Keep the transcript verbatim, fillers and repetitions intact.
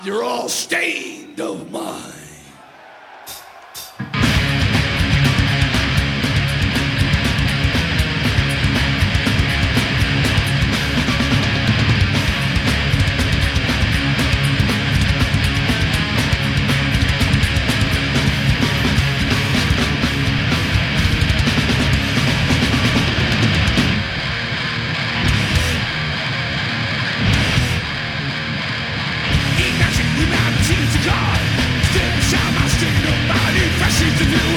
You're all stained of mine. To God, still shall my state of body, fascism.